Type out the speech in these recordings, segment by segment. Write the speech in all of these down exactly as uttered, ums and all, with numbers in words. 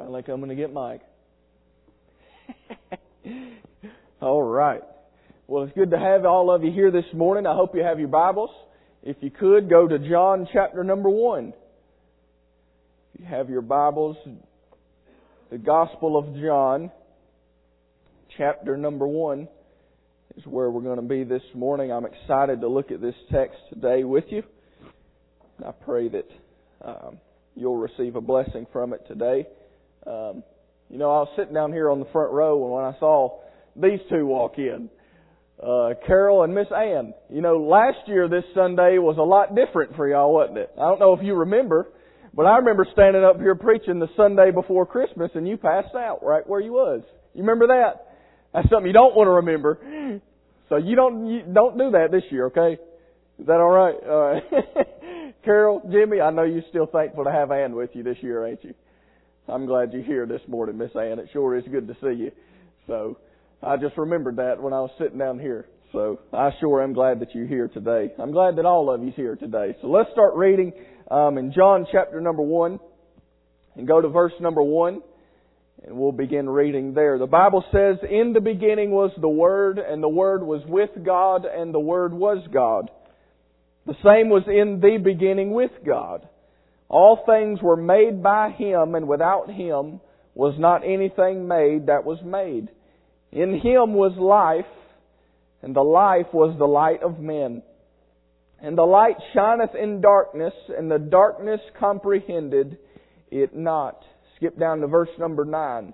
Finally coming to get Mike. All right. Well, it's good to have all of you here this morning. I hope you have your Bibles. If you could, go to John chapter number one. If you have your Bibles, the Gospel of John, chapter number one, is where we're going to be this morning. I'm excited to look at this text today with you. I pray that um, you'll receive a blessing from it today. Um, you know, I was sitting down here on the front row, and when I saw these two walk in, uh, Carol and Miss Ann. You know, last year this Sunday was a lot different for y'all, wasn't it? I don't know if you remember, but I remember standing up here preaching the Sunday before Christmas, and you passed out right where you was. You remember that? That's something you don't want to remember. So you don't you don't do that this year, okay? Is that all right? All right. Carol, Jimmy, I know you're still thankful to have Ann with you this year, ain't you? I'm glad you're here this morning, Miss Ann. It sure is good to see you. So I just remembered that when I was sitting down here. So I sure am glad that you're here today. I'm glad that all of you's here today. So let's start reading um, in John chapter number one and go to verse number one. And we'll begin reading there. The Bible says, "In the beginning was the Word, and the Word was with God, and the Word was God. The same was in the beginning with God. All things were made by Him, and without Him was not anything made that was made. In Him was life, and the life was the light of men. And the light shineth in darkness, and the darkness comprehended it not." Skip down to verse number nine.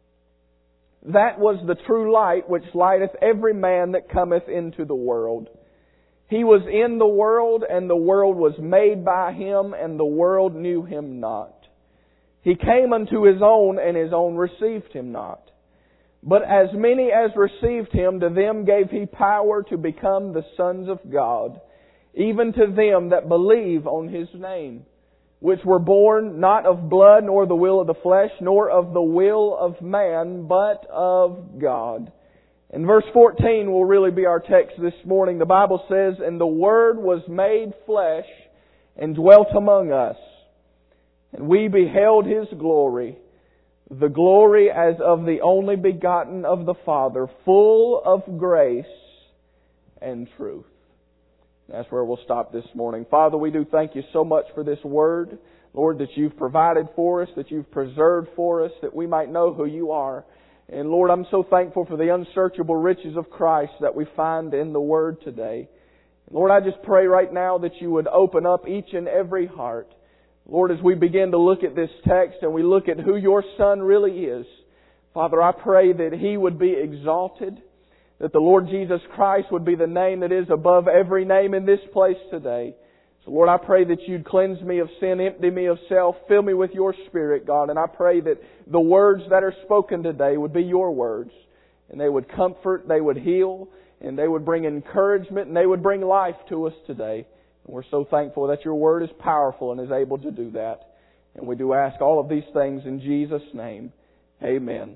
"That was the true light which lighteth every man that cometh into the world. He was in the world, and the world was made by Him, and the world knew Him not. He came unto His own, and His own received Him not. But as many as received Him, to them gave He power to become the sons of God, even to them that believe on His name, which were born not of blood, nor the will of the flesh, nor of the will of man, but of God." And verse fourteen will really be our text this morning. The Bible says, "And the Word was made flesh, and dwelt among us. And we beheld His glory, the glory as of the only begotten of the Father, full of grace and truth." That's where we'll stop this morning. Father, we do thank You so much for this Word. Lord, that You've provided for us, that You've preserved for us, that we might know who You are. And Lord, I'm so thankful for the unsearchable riches of Christ that we find in the Word today. Lord, I just pray right now that You would open up each and every heart. Lord, as we begin to look at this text and we look at who Your Son really is, Father, I pray that He would be exalted, that the Lord Jesus Christ would be the name that is above every name in this place today. So Lord, I pray that You'd cleanse me of sin, empty me of self, fill me with Your Spirit, God. And I pray that the words that are spoken today would be Your words. And they would comfort, they would heal, and they would bring encouragement, and they would bring life to us today. And we're so thankful that Your Word is powerful and is able to do that. And we do ask all of these things in Jesus' name. Amen.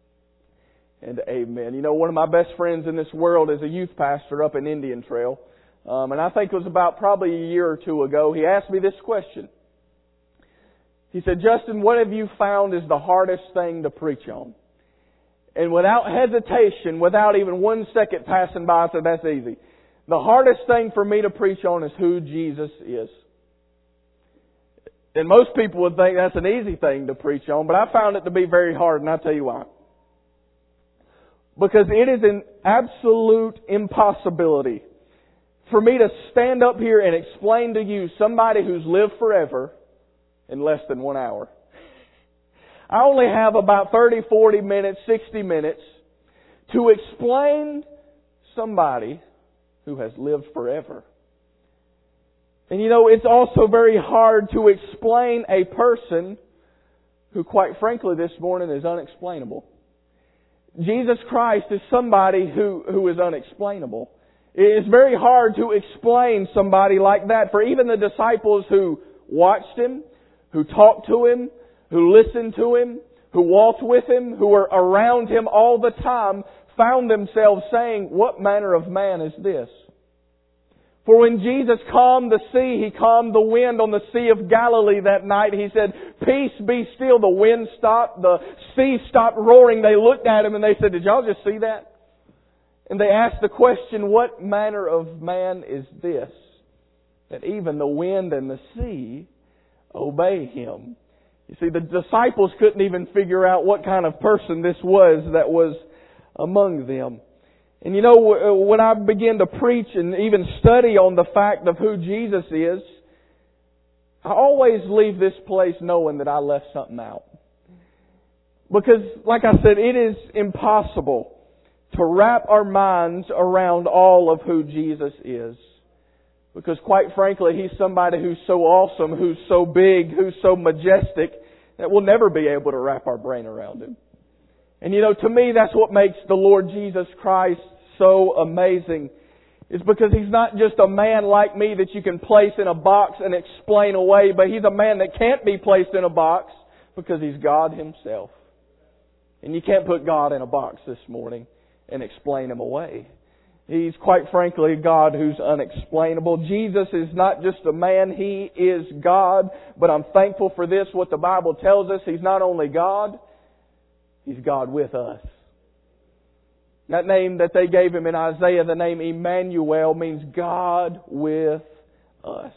And amen. You know, one of my best friends in this world is a youth pastor up in Indian Trail. Um, and I think it was about probably a year or two ago, he asked me this question. He said, "Justin, what have you found is the hardest thing to preach on?" And without hesitation, without even one second passing by, I said, "That's easy. The hardest thing for me to preach on is who Jesus is." And most people would think that's an easy thing to preach on, but I found it to be very hard, and I'll tell you why. Because it is an absolute impossibility for me to stand up here and explain to you somebody who's lived forever in less than one hour. I only have about thirty, forty minutes, sixty minutes to explain somebody who has lived forever. And you know, it's also very hard to explain a person who, quite frankly, this morning is unexplainable. Jesus Christ is somebody who, who is unexplainable. It's very hard to explain somebody like that. For even the disciples who watched Him, who talked to Him, who listened to Him, who walked with Him, who were around Him all the time, found themselves saying, "What manner of man is this? For when Jesus calmed the sea, He calmed the wind on the Sea of Galilee that night. He said, "Peace, be still." The wind stopped. The sea stopped roaring. They looked at Him and they said, "Did y'all just see that?" And they asked the question, "What manner of man is this, that even the wind and the sea obey Him?" You see, the disciples couldn't even figure out what kind of person this was that was among them. And you know, when I begin to preach and even study on the fact of who Jesus is, I always leave this place knowing that I left something out. Because, like I said, it is impossible to wrap our minds around all of who Jesus is. Because quite frankly, He's somebody who's so awesome, who's so big, who's so majestic, that we'll never be able to wrap our brain around Him. And you know, to me, that's what makes the Lord Jesus Christ so amazing. Is because He's not just a man like me that you can place in a box and explain away, but He's a man that can't be placed in a box because He's God Himself. And you can't put God in a box this morning and explain Him away. He's quite frankly a God who's unexplainable. Jesus is not just a man, He is God. But I'm thankful for this, what the Bible tells us. He's not only God, He's God with us. That name that they gave Him in Isaiah, the name Emmanuel, means God with us.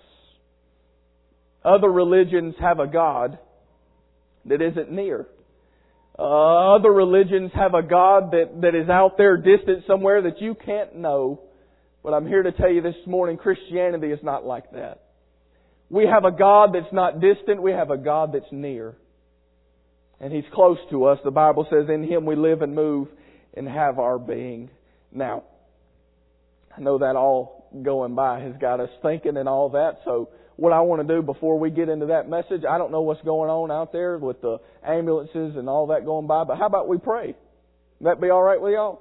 Other religions have a God that isn't near. Uh, other religions have a God that, that is out there distant somewhere that you can't know. But I'm here to tell you this morning, Christianity is not like that. We have a God that's not distant. We have a God that's near. And He's close to us. The Bible says, "In Him we live and move and have our being." Now, I know that all going by has got us thinking and all that. So what I want to do before we get into that message, I don't know what's going on out there with the ambulances and all that going by, but how about we pray? Would that be all right with y'all?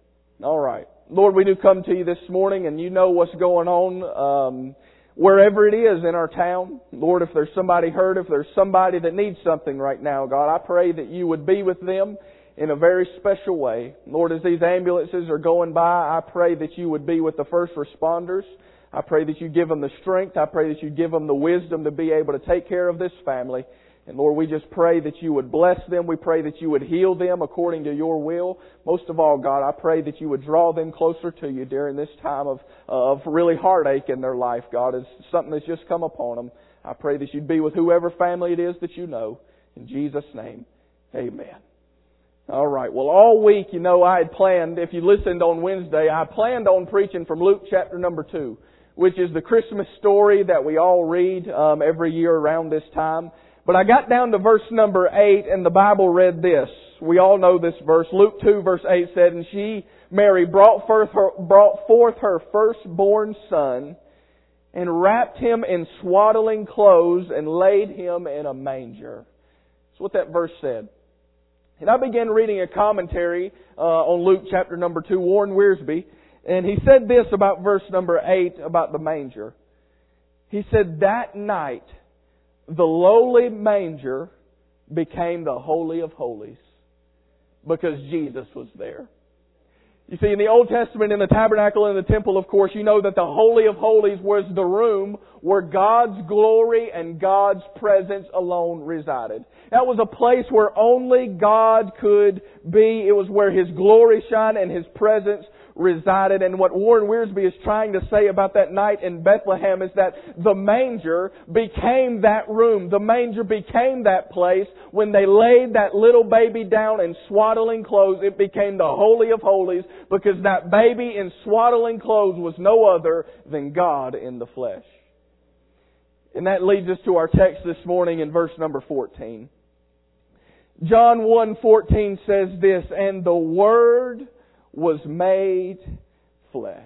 All right. Lord, we do come to You this morning, and You know what's going on um, wherever it is in our town. Lord, if there's somebody hurt, if there's somebody that needs something right now, God, I pray that You would be with them in a very special way. Lord, as these ambulances are going by, I pray that You would be with the first responders. I pray that You give them the strength. I pray that You give them the wisdom to be able to take care of this family. And Lord, we just pray that You would bless them. We pray that You would heal them according to Your will. Most of all, God, I pray that You would draw them closer to You during this time of, of really heartache in their life, God, as something that's just come upon them. I pray that You'd be with whoever family it is that You know. In Jesus' name, amen. All right. Well, all week, you know, I had planned, if you listened on Wednesday, I planned on preaching from Luke chapter number two, which is the Christmas story that we all read um, every year around this time. But I got down to verse number eight, and the Bible read this. We all know this verse. Luke two verse eight said, "And she, Mary, brought forth her, brought forth her firstborn son, and wrapped Him in swaddling clothes, and laid Him in a manger." That's what that verse said. And I began reading a commentary uh, on Luke chapter number two, Warren Wiersbe, and he said this about verse number eight about the manger. He said, "That night the lowly manger became the Holy of Holies because Jesus was there." You see, in the Old Testament, in the tabernacle and the temple, of course, you know that the Holy of Holies was the room where God's glory and God's presence alone resided. That was a place where only God could be. It was where His glory shined and His presence resided. And what Warren Wiersbe is trying to say about that night in Bethlehem is that the manger became that room. The manger became that place. When they laid that little baby down in swaddling clothes, it became the Holy of Holies because that baby in swaddling clothes was no other than God in the flesh. And that leads us to our text this morning in verse number fourteen. John one fourteen says this, "And the Word was made flesh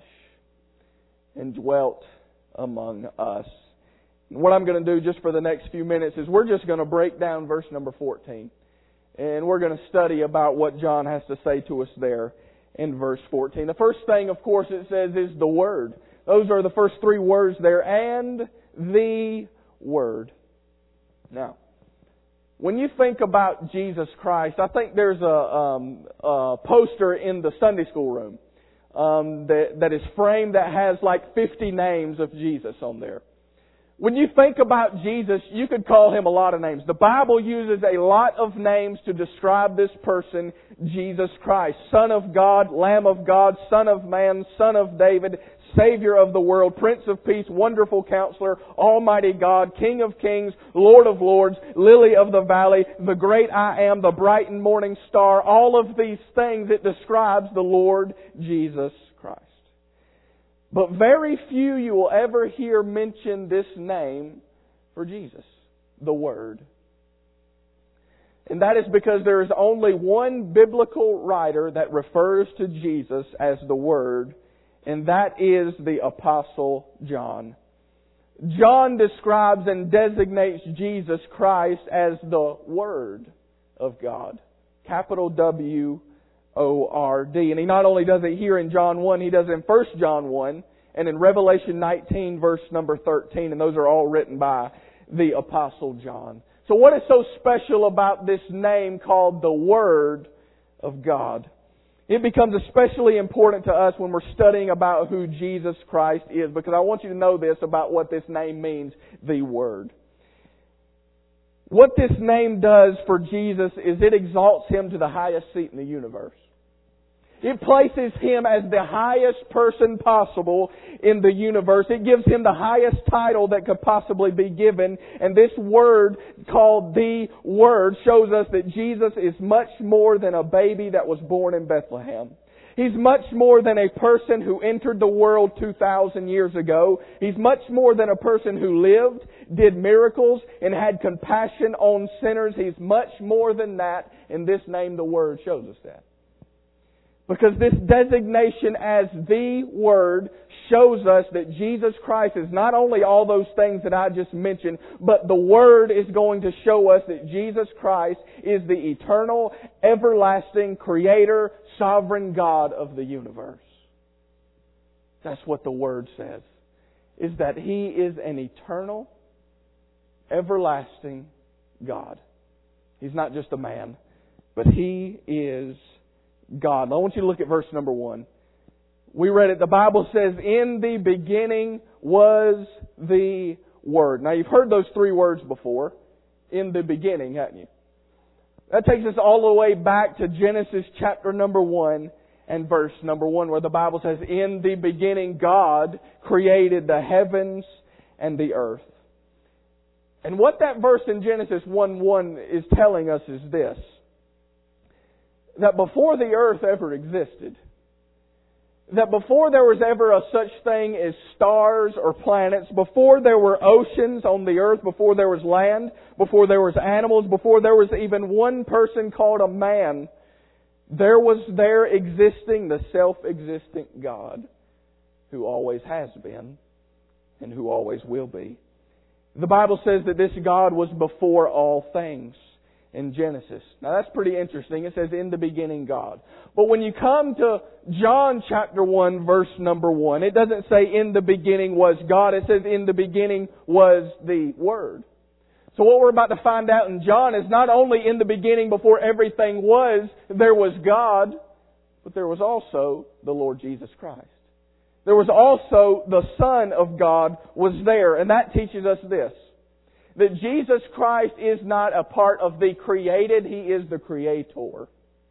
and dwelt among us." And what I'm going to do just for the next few minutes is we're just going to break down verse number fourteen. And we're going to study about what John has to say to us there in verse fourteen. The first thing, of course, it says is the Word. Those are the first three words there. And the Word. Now, when you think about Jesus Christ, I think there's a, um, a poster in the Sunday school room um, that, that is framed that has like fifty names of Jesus on there. When you think about Jesus, you could call Him a lot of names. The Bible uses a lot of names to describe this person, Jesus Christ. Son of God, Lamb of God, Son of Man, Son of David, Savior of the world, Prince of Peace, Wonderful Counselor, Almighty God, King of Kings, Lord of Lords, Lily of the Valley, the Great I Am, the Bright and Morning Star. All of these things, it describes the Lord Jesus Christ. But very few you will ever hear mention this name for Jesus, the Word. And that is because there is only one biblical writer that refers to Jesus as the Word, and that is the Apostle John. John describes and designates Jesus Christ as the Word of God. Capital W O R D. And he not only does it here in John one, he does it in First John one and in Revelation nineteen verse number thirteen. And those are all written by the Apostle John. So what is so special about this name called the Word of God? It becomes especially important to us when we're studying about who Jesus Christ is, because I want you to know this about what this name means, the Word. What this name does for Jesus is it exalts Him to the highest seat in the universe. It places Him as the highest person possible in the universe. It gives Him the highest title that could possibly be given. And this word called the Word shows us that Jesus is much more than a baby that was born in Bethlehem. He's much more than a person who entered the world two thousand years ago. He's much more than a person who lived, did miracles, and had compassion on sinners. He's much more than that, and this name, the Word, shows us that. Because this designation as the Word shows us that Jesus Christ is not only all those things that I just mentioned, but the Word is going to show us that Jesus Christ is the eternal, everlasting Creator, sovereign God of the universe. That's what the Word says. Is that He is an eternal, everlasting God. He's not just a man, but He is God. I want you to look at verse number one. We read it. The Bible says, in the beginning was the Word. Now you've heard those three words before. In the beginning, haven't you? That takes us all the way back to Genesis chapter number one and verse number one, where the Bible says, in the beginning God created the heavens and the earth. And what that verse in Genesis one one is telling us is this: that before the earth ever existed, that before there was ever a such thing as stars or planets, before there were oceans on the earth, before there was land, before there was animals, before there was even one person called a man, there was there existing the self-existent God who always has been and who always will be. The Bible says that this God was before all things in Genesis. Now that's pretty interesting. It says, in the beginning God. But when you come to John chapter one verse number one, it doesn't say in the beginning was God. It says in the beginning was the Word. So what we're about to find out in John is not only in the beginning before everything was, there was God, but there was also the Lord Jesus Christ. There was also the Son of God was there. And that teaches us this: that Jesus Christ is not a part of the created, He is the Creator.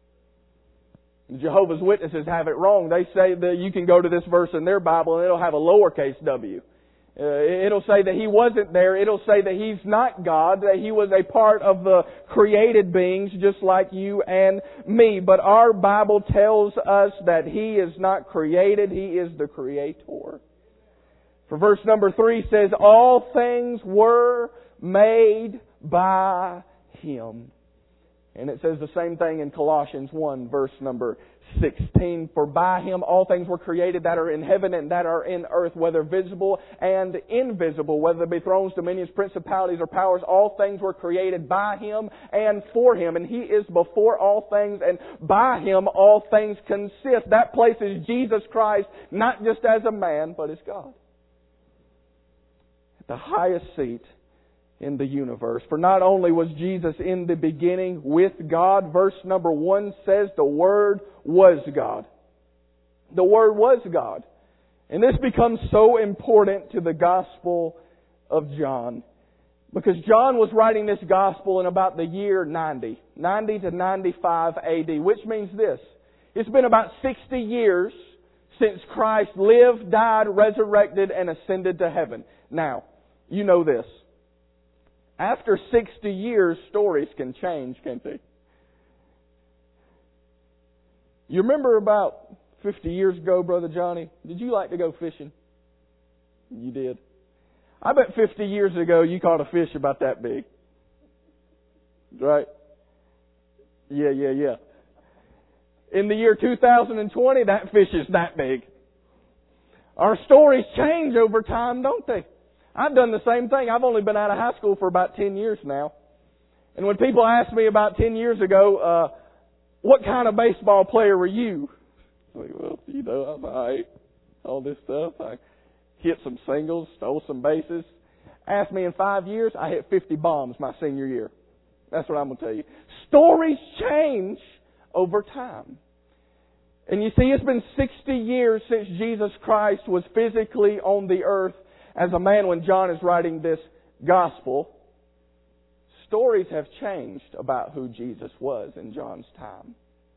Jehovah's Witnesses have it wrong. They say that you can go to this verse in their Bible and it'll have a lowercase w. Uh, it'll say that He wasn't there. It'll say that He's not God, that He was a part of the created beings just like you and me. But our Bible tells us that He is not created, He is the Creator. For verse number three says, all things were made by Him. And it says the same thing in Colossians one verse number sixteen. For by Him all things were created that are in heaven and that are in earth, whether visible and invisible, whether they be thrones, dominions, principalities, or powers. All things were created by Him and for Him. And He is before all things, and by Him all things consist. That places Jesus Christ not just as a man, but as God. At the highest seat in the universe. For not only was Jesus in the beginning with God, verse number one says the Word was God. The Word was God. And this becomes so important to the Gospel of John. Because John was writing this Gospel in about the year ninety. ninety to ninety-five A D. Which means this. It's been about sixty years since Christ lived, died, resurrected, and ascended to heaven. Now, you know this. After sixty years, stories can change, can't they? You remember about fifty years ago, Brother Johnny, did you like to go fishing? You did. I bet fifty years ago you caught a fish about that big. Right? Yeah, yeah, yeah. In the year two thousand twenty, that fish is that big. Our stories change over time, don't they? I've done the same thing. I've only been out of high school for about ten years now. And when people ask me about ten years ago, uh, what kind of baseball player were you? I'm like, well, you know, I'm all right. All this stuff. I hit some singles, stole some bases. Ask me in five years, I hit fifty bombs my senior year. That's what I'm going to tell you. Stories change over time. And you see, it's been sixty years since Jesus Christ was physically on the earth as a man when John is writing this gospel. Stories have changed about who Jesus was in John's time.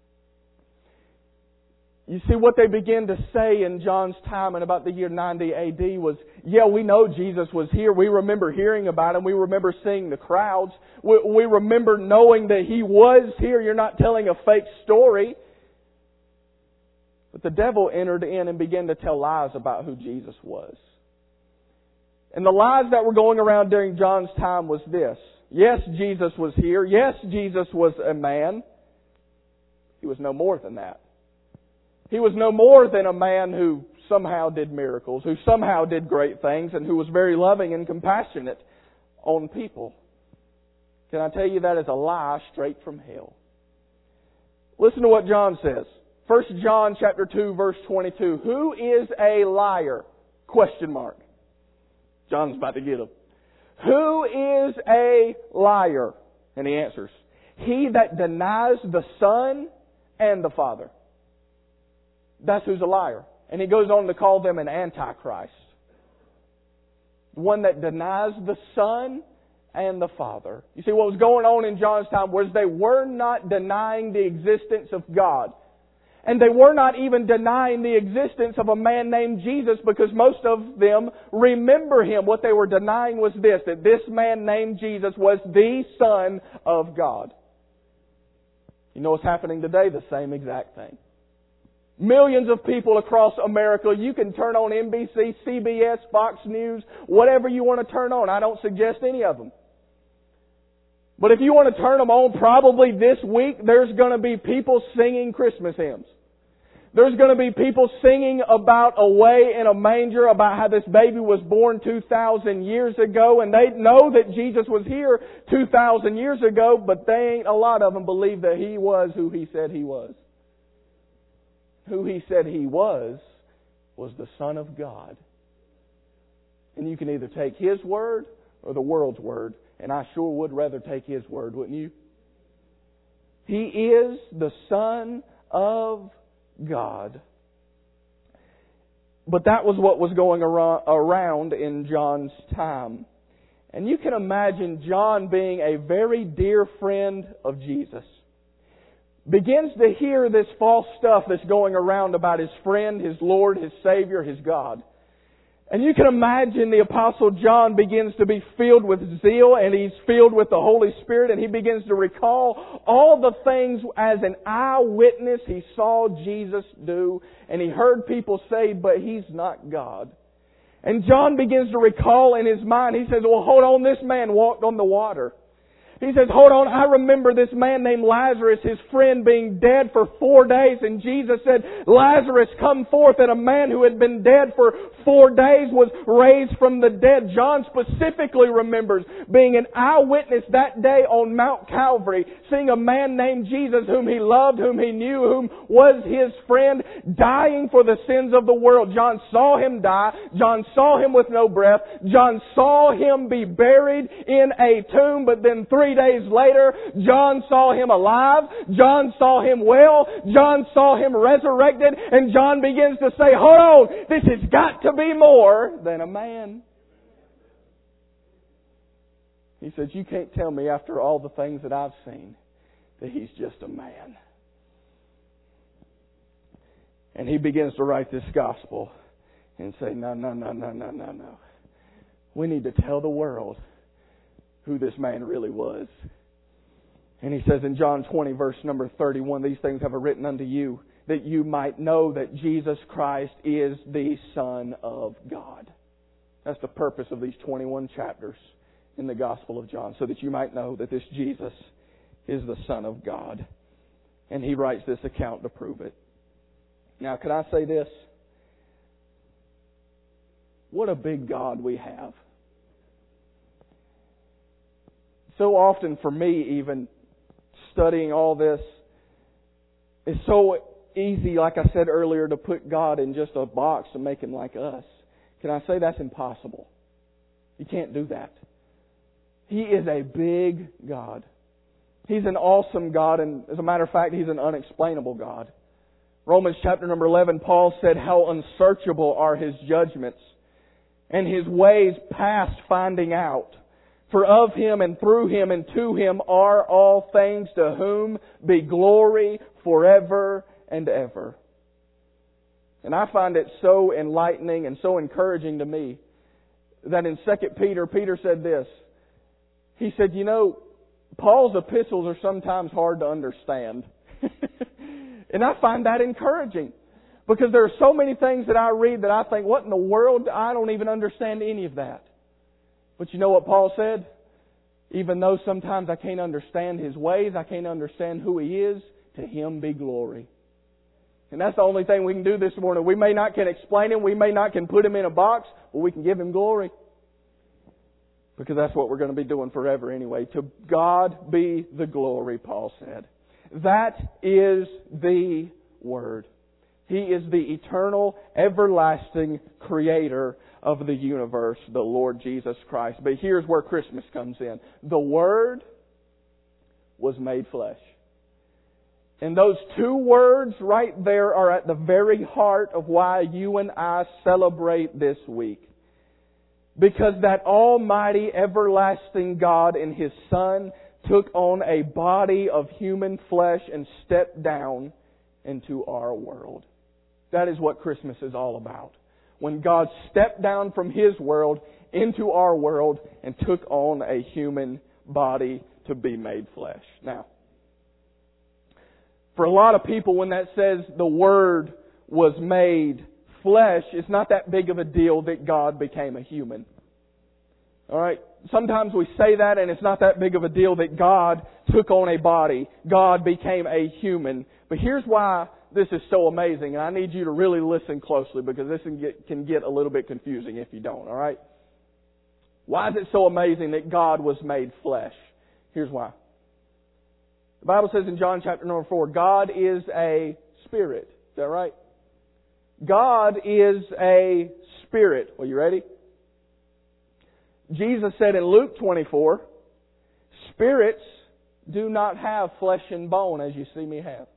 You see, what they began to say in John's time in about the year ninety A D was, yeah, we know Jesus was here. We remember hearing about Him. We remember seeing the crowds. We, we remember knowing that He was here. You're not telling a fake story. But the devil entered in and began to tell lies about who Jesus was. And the lies that were going around during John's time was this. Yes, Jesus was here. Yes, Jesus was a man. He was no more than that. He was no more than a man who somehow did miracles, who somehow did great things, and who was very loving and compassionate on people. Can I tell you that is a lie straight from hell? Listen to what John says. First John chapter two, verse twenty-two. Who is a liar? Question mark. John's about to get him. Who is a liar? And he answers, he that denies the Son and the Father. That's who's a liar. And he goes on to call them an antichrist. One that denies the Son and the Father. You see, what was going on in John's time was they were not denying the existence of God. And they were not even denying the existence of a man named Jesus, because most of them remember Him. What they were denying was this, that this man named Jesus was the Son of God. You know what's happening today? The same exact thing. Millions of people across America, you can turn on N B C, C B S, Fox News, whatever you want to turn on. I don't suggest any of them. But if you want to turn them on, probably this week, there's going to be people singing Christmas hymns. There's going to be people singing about away in a manger, about how this baby was born two thousand years ago, and they know that Jesus was here two thousand years ago, but they ain't a lot of them believe that He was who He said He was. Who He said He was, was the Son of God. And you can either take His word or the world's word. And I sure would rather take His word, wouldn't you? He is the Son of God. But that was what was going around in John's time. And you can imagine John being a very dear friend of Jesus. Begins to hear this false stuff that's going around about his friend, his Lord, his Savior, his God. And you can imagine the Apostle John begins to be filled with zeal, and he's filled with the Holy Spirit, and he begins to recall all the things as an eyewitness he saw Jesus do, and he heard people say, but He's not God. And John begins to recall in his mind, he says, well, hold on, this man walked on the water. He says, hold on, I remember this man named Lazarus, his friend, being dead for four days. And Jesus said, Lazarus, come forth. And a man who had been dead for four days was raised from the dead. John specifically remembers being an eyewitness that day on Mount Calvary, seeing a man named Jesus whom he loved, whom he knew, whom was his friend, dying for the sins of the world. John saw Him die. John saw Him with no breath. John saw Him be buried in a tomb, but then three Three days later, John saw him alive. John saw him well. John saw him resurrected. And John begins to say, hold on, this has got to be more than a man. He says, you can't tell me after all the things that I've seen that he's just a man. And he begins to write this gospel and say, no, no, no, no, no, no, no. We need to tell the world who this man really was. And he says in John twenty, verse number thirty-one, these things have I written unto you, that you might know that Jesus Christ is the Son of God. That's the purpose of these twenty-one chapters in the Gospel of John, so that you might know that this Jesus is the Son of God. And he writes this account to prove it. Now, can I say this? What a big God we have. So often for me, even studying all this, it's so easy, like I said earlier, to put God in just a box and make Him like us. Can I say that's impossible? You can't do that. He is a big God. He's an awesome God, and as a matter of fact, He's an unexplainable God. Romans chapter number eleven, Paul said, how unsearchable are His judgments, and His ways past finding out. For of Him and through Him and to Him are all things, to whom be glory forever and ever. And I find it so enlightening and so encouraging to me that in Second Peter, Peter said this. He said, you know, Paul's epistles are sometimes hard to understand. And I find that encouraging. Because there are so many things that I read that I think, what in the world? I don't even understand any of that. But you know what Paul said? Even though sometimes I can't understand His ways, I can't understand who He is, to Him be glory. And that's the only thing we can do this morning. We may not can explain Him, we may not can put Him in a box, but we can give Him glory. Because that's what we're going to be doing forever anyway. To God be the glory, Paul said. That is the Word. He is the eternal, everlasting Creator of the universe, the Lord Jesus Christ. But here's where Christmas comes in. The Word was made flesh. And those two words right there are at the very heart of why you and I celebrate this week. Because that almighty, everlasting God in His Son took on a body of human flesh and stepped down into our world. That is what Christmas is all about. When God stepped down from His world into our world and took on a human body to be made flesh. Now, for a lot of people, when that says the Word was made flesh, it's not that big of a deal that God became a human. Alright? Sometimes we say that and it's not that big of a deal that God took on a body. God became a human. But here's why this is so amazing, and I need you to really listen closely because this can get, can get a little bit confusing if you don't, alright? Why is it so amazing that God was made flesh? Here's why. The Bible says in John chapter number four, God is a spirit. Is that right? God is a spirit. Are you ready? Jesus said in Luke twenty-four, spirits do not have flesh and bone as you see me have.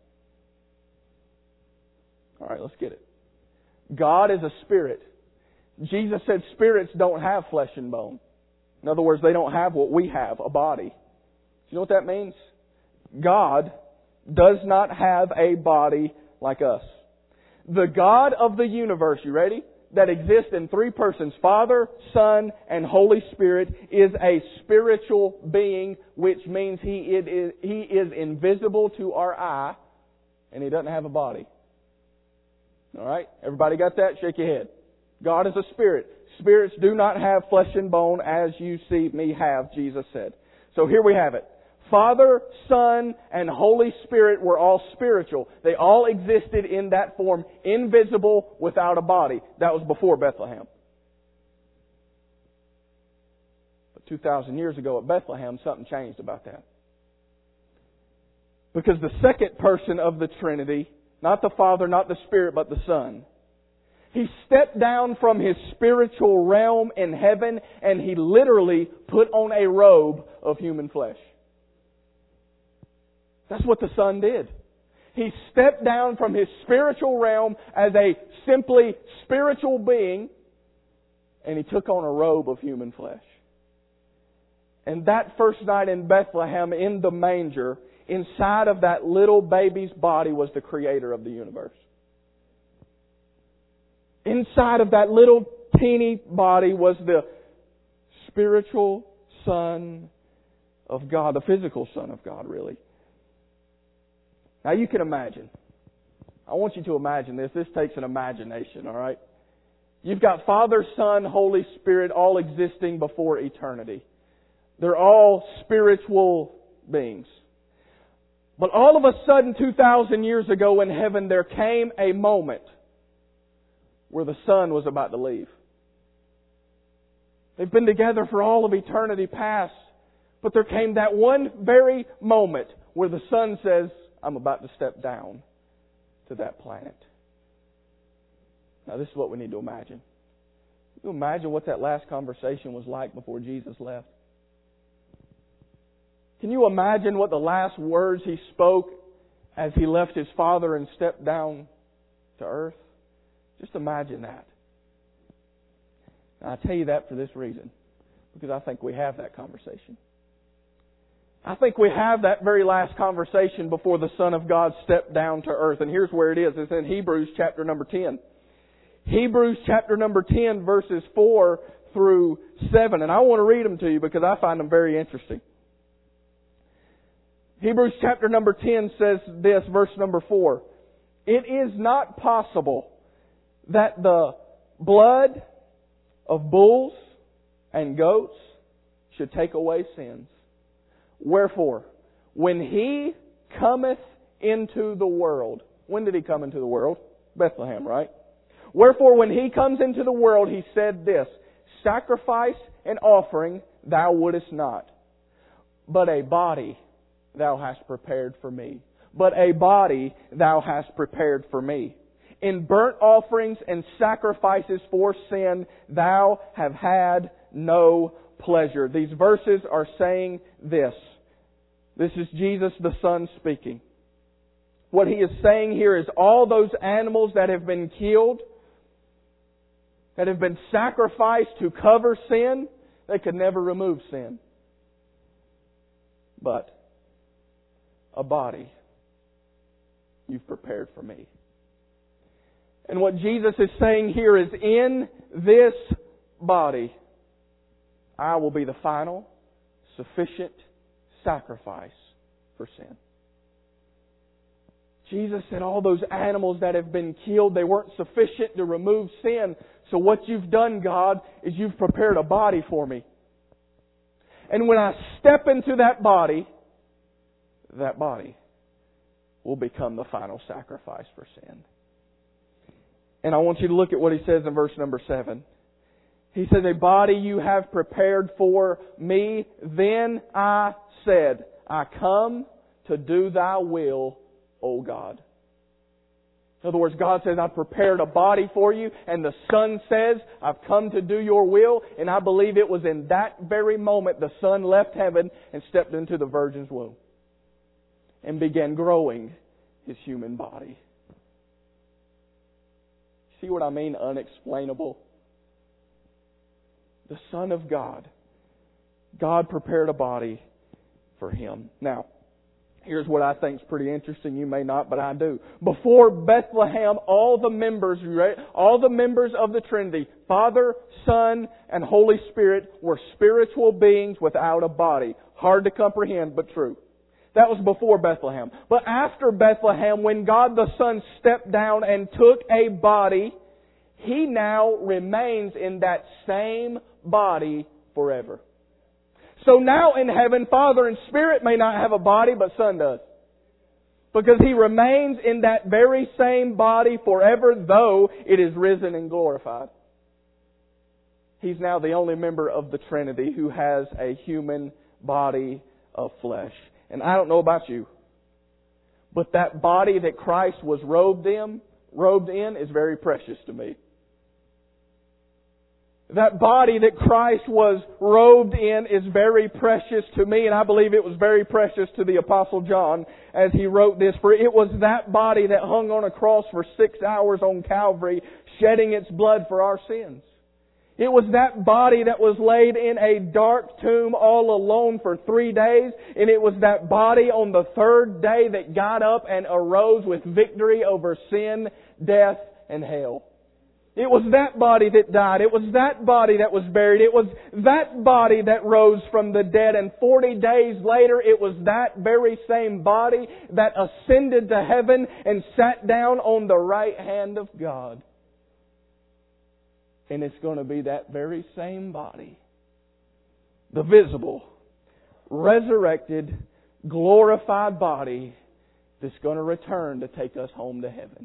Alright, let's get it. God is a spirit. Jesus said spirits don't have flesh and bone. In other words, they don't have what we have, a body. You know what that means? God does not have a body like us. The God of the universe, you ready? That exists in three persons, Father, Son, and Holy Spirit, is a spiritual being, which means He is, he is invisible to our eye, and He doesn't have a body. Alright? Everybody got that? Shake your head. God is a spirit. Spirits do not have flesh and bone as you see me have, Jesus said. So here we have it. Father, Son, and Holy Spirit were all spiritual. They all existed in that form, invisible, without a body. That was before Bethlehem. But two thousand years ago at Bethlehem, something changed about that. Because the second person of the Trinity, not the Father, not the Spirit, but the Son, He stepped down from His spiritual realm in heaven and He literally put on a robe of human flesh. That's what the Son did. He stepped down from His spiritual realm as a simply spiritual being, and He took on a robe of human flesh. And that first night in Bethlehem, in the manger, inside of that little baby's body was the Creator of the universe. Inside of that little teeny body was the spiritual Son of God, the physical Son of God, really. Now you can imagine. I want you to imagine this. This takes an imagination, all right? You've got Father, Son, Holy Spirit all existing before eternity. They're all spiritual beings. But all of a sudden, two thousand years ago in heaven, there came a moment where the Son was about to leave. They've been together for all of eternity past. But there came that one very moment where the Son says, I'm about to step down to that planet. Now this is what we need to imagine. Can you imagine what that last conversation was like before Jesus left? Can you imagine what the last words He spoke as He left His Father and stepped down to earth? Just imagine that. And I tell you that for this reason. Because I think we have that conversation. I think we have that very last conversation before the Son of God stepped down to earth. And here's where it is. It's in Hebrews chapter number ten. Hebrews chapter number ten, verses four through seven. And I want to read them to you because I find them very interesting. Hebrews chapter number ten says this, verse number four. It is not possible that the blood of bulls and goats should take away sins. Wherefore, when He cometh into the world... When did He come into the world? Bethlehem, right? Wherefore, when He comes into the world, He said this, Sacrifice and offering thou wouldest not, but a body thou hast prepared for me. But a body thou hast prepared for me. In burnt offerings and sacrifices for sin thou have had no pleasure. These verses are saying this. This is Jesus the Son speaking. What He is saying here is all those animals that have been killed, that have been sacrificed to cover sin, they could never remove sin. But a body you've prepared for me. And what Jesus is saying here is, in this body, I will be the final, sufficient sacrifice for sin. Jesus said all those animals that have been killed, they weren't sufficient to remove sin. So what you've done, God, is you've prepared a body for me. And when I step into that body, that body will become the final sacrifice for sin. And I want you to look at what He says in verse number seven. He says, a body you have prepared for me. Then I said, I come to do thy will, O God. In other words, God says, I've prepared a body for you. And the Son says, I've come to do your will. And I believe it was in that very moment the Son left heaven and stepped into the Virgin's womb and began growing His human body. See what I mean? Unexplainable. The Son of God. God prepared a body for Him. Now, here's what I think is pretty interesting. You may not, but I do. Before Bethlehem, all the members, all the members of the Trinity, Father, Son, and Holy Spirit, were spiritual beings without a body. Hard to comprehend, but true. That was before Bethlehem. But after Bethlehem, when God the Son stepped down and took a body, He now remains in that same body forever. So now in heaven, Father and Spirit may not have a body, but Son does. Because He remains in that very same body forever, though it is risen and glorified. He's now the only member of the Trinity who has a human body of flesh. And I don't know about you, but that body that Christ was robed in, robed in is very precious to me. That body that Christ was robed in is very precious to me, and I believe it was very precious to the Apostle John as he wrote this. For it was that body that hung on a cross for six hours on Calvary, shedding its blood for our sins. It was that body that was laid in a dark tomb all alone for three days, and it was that body on the third day that got up and arose with victory over sin, death, and hell. It was that body that died. It was that body that was buried. It was that body that rose from the dead. And forty days later, it was that very same body that ascended to heaven and sat down on the right hand of God. And it's going to be that very same body, the visible, resurrected, glorified body that's going to return to take us home to heaven.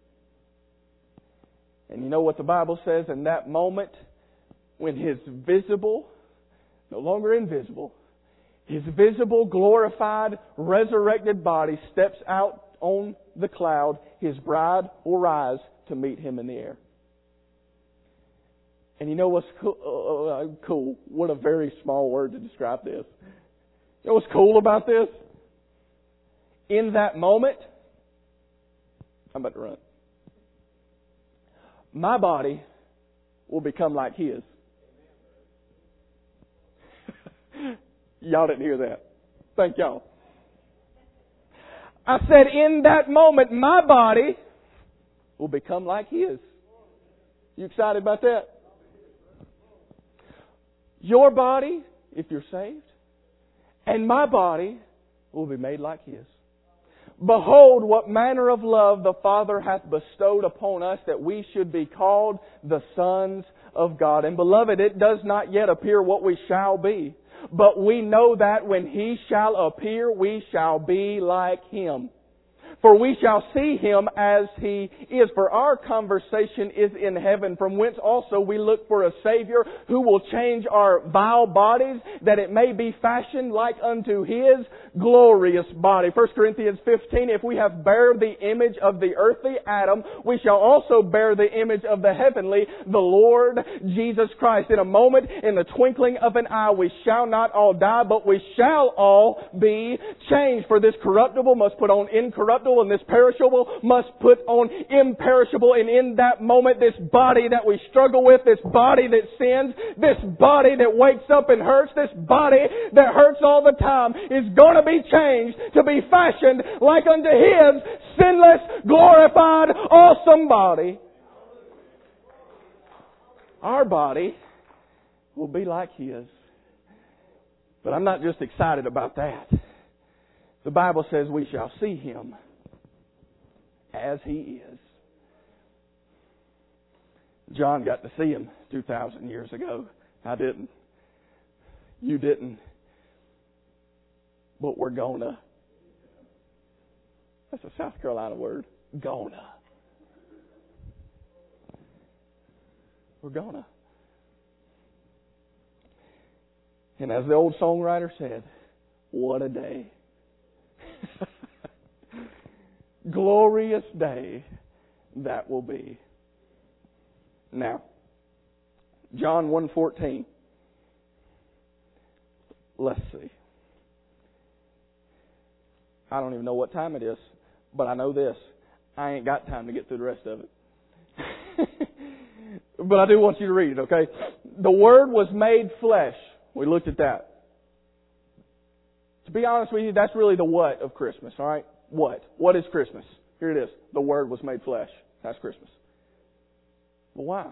And you know what the Bible says in that moment when His visible, no longer invisible, His visible, glorified, resurrected body steps out on the cloud, His bride will rise to meet Him in the air. And you know what's cool? Uh, cool. What a very small word to describe this. You know what's cool about this? In that moment, I'm about to run. My body will become like His. Y'all didn't hear that. Thank y'all. I said in that moment, my body will become like His. You excited about that? Your body, if you're saved, and my body will be made like His. Behold, what manner of love the Father hath bestowed upon us, that we should be called the sons of God. And beloved, it does not yet appear what we shall be. But we know that when He shall appear, we shall be like Him. For we shall see Him as He is. For our conversation is in heaven, from whence also we look for a Savior who will change our vile bodies, that it may be fashioned like unto His glorious body. First Corinthians fifteen, if we have bare the image of the earthly Adam, we shall also bear the image of the heavenly, the Lord Jesus Christ. In a moment, in the twinkling of an eye, we shall not all die, but we shall all be changed. For this corruptible must put on incorruptible, and this perishable must put on imperishable. And in that moment, this body that we struggle with, this body that sins, this body that wakes up and hurts, this body that hurts all the time, is going to be changed to be fashioned like unto His sinless, glorified, awesome body. Our body will be like His. But I'm not just excited about that. The Bible says we shall see Him as He is. John got to see Him two thousand years ago. I didn't. You didn't. But we're gonna. That's a South Carolina word. Gonna. We're gonna. And as the old songwriter said, what a day. Glorious day that will be. Now, John one fourteen. Let's see. I don't even know what time it is, but I know this. I ain't got time to get through the rest of it. But I do want you to read it, okay? The Word was made flesh. We looked at that. To be honest with you, that's really the what of Christmas, all right? What? What is Christmas? Here it is. The Word was made flesh. That's Christmas. Well, why?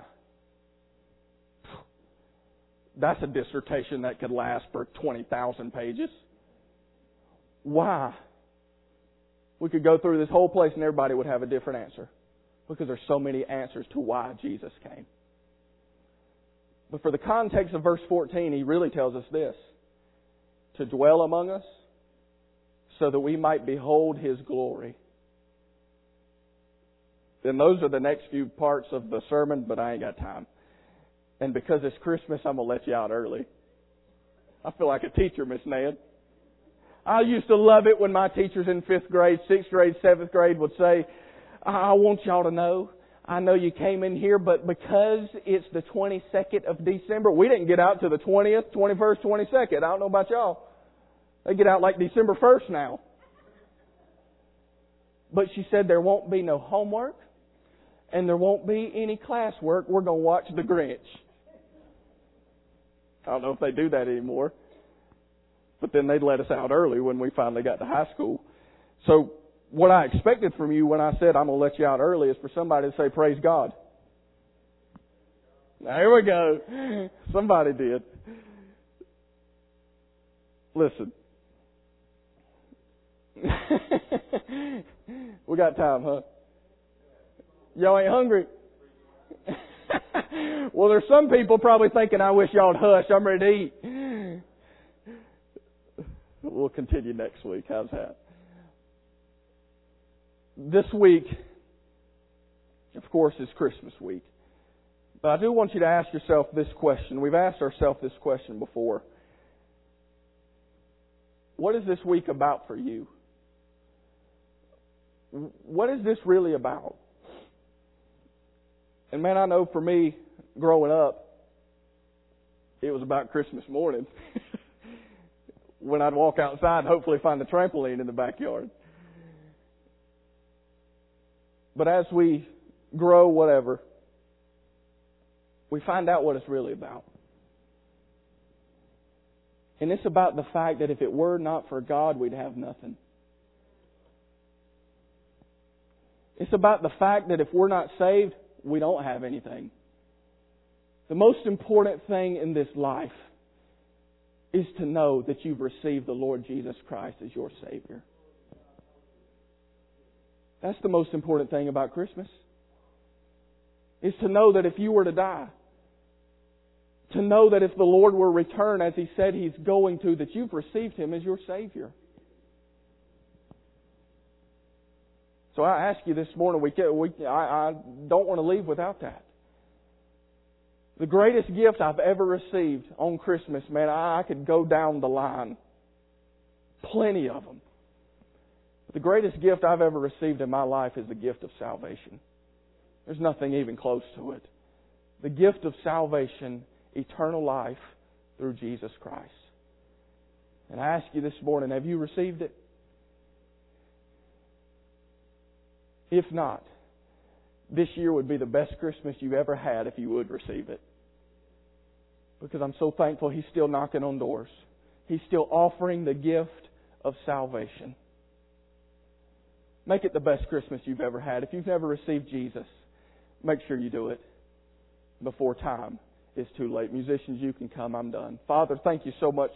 That's a dissertation that could last for twenty thousand pages. Why? We could go through this whole place and everybody would have a different answer. Because there's so many answers to why Jesus came. But for the context of verse fourteen, He really tells us this. To dwell among us, so that we might behold His glory. Then those are the next few parts of the sermon, but I ain't got time. And because it's Christmas, I'm going to let you out early. I feel like a teacher, Miss Nan. I used to love it when my teachers in fifth grade, sixth grade, seventh grade would say, I want y'all to know I know you came in here, but because it's the twenty-second of December, we didn't get out to the twentieth, twenty-first, twenty-second. I don't know about y'all. They get out like December first now. But she said there won't be no homework and there won't be any classwork. We're going to watch The Grinch. I don't know if they do that anymore. But then they'd let us out early when we finally got to high school. So what I expected from you when I said I'm going to let you out early is for somebody to say, praise God. There we go. Somebody did. Listen. We got time, huh? Y'all ain't hungry? Well, there's some people probably thinking, I wish y'all would hush. I'm ready to eat. We'll continue next week. How's that? This week, of course, is Christmas week. But I do want you to ask yourself this question. We've asked ourselves this question before. What is this week about for you? What is this really about? And man, I know for me, growing up, it was about Christmas morning. When I'd walk outside and hopefully find a trampoline in the backyard. But as we grow, whatever, we find out what it's really about. And it's about the fact that if it were not for God, we'd have nothing. It's about the fact that if we're not saved, we don't have anything. The most important thing in this life is to know that you've received the Lord Jesus Christ as your Savior. That's the most important thing about Christmas. Is to know that if you were to die, to know that if the Lord were to return as He said He's going to, that you've received Him as your Savior. So I ask you this morning, we, we, I, I don't want to leave without that. The greatest gift I've ever received on Christmas, man, I, I could go down the line. Plenty of them. But the greatest gift I've ever received in my life is the gift of salvation. There's nothing even close to it. The gift of salvation, eternal life through Jesus Christ. And I ask you this morning, have you received it? If not, this year would be the best Christmas you've ever had if you would receive it. Because I'm so thankful He's still knocking on doors. He's still offering the gift of salvation. Make it the best Christmas you've ever had. If you've never received Jesus, make sure you do it before time is too late. Musicians, you can come. I'm done. Father, thank you so much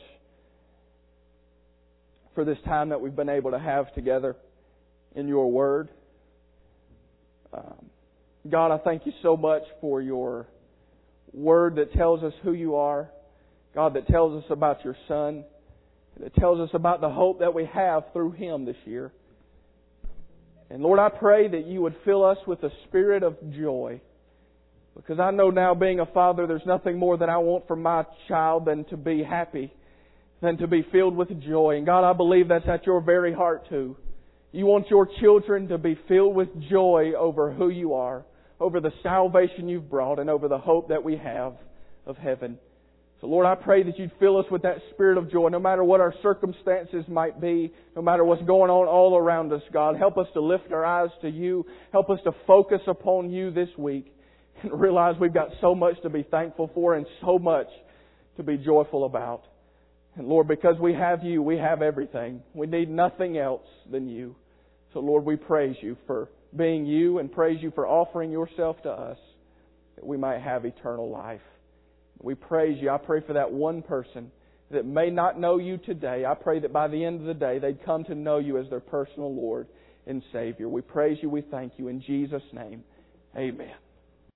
for this time that we've been able to have together in your Word. Um, God, I thank you so much for your Word that tells us who you are. God, that tells us about your Son. That tells us about the hope that we have through Him this year. And Lord, I pray that you would fill us with a spirit of joy. Because I know now, being a father, there's nothing more that I want for my child than to be happy, than to be filled with joy. And God, I believe that's at your very heart too. You want your children to be filled with joy over who you are, over the salvation you've brought, and over the hope that we have of heaven. So Lord, I pray that you'd fill us with that spirit of joy, no matter what our circumstances might be, no matter what's going on all around us, God. Help us to lift our eyes to you. Help us to focus upon you this week and realize we've got so much to be thankful for and so much to be joyful about. And Lord, because we have you, we have everything. We need nothing else than you. So Lord, we praise you for being you and praise you for offering yourself to us that we might have eternal life. We praise you. I pray for that one person that may not know you today. I pray that by the end of the day they'd come to know you as their personal Lord and Savior. We praise you. We thank you. In Jesus' name, amen.